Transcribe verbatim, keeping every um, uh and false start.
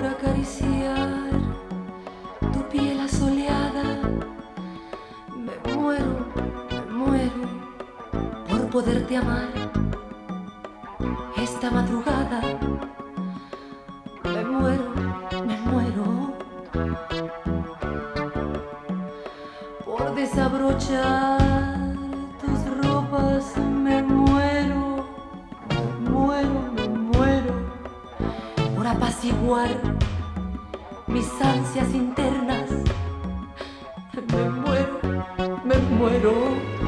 por acariciar tu piel asoleada. Me muero, me muero por poderte amar. Esta madrugada me muero, me muero por desabrochar tus ropas. Me muero, me muero, me muero por apaciguar mis ansias internas. Me muero, me muero.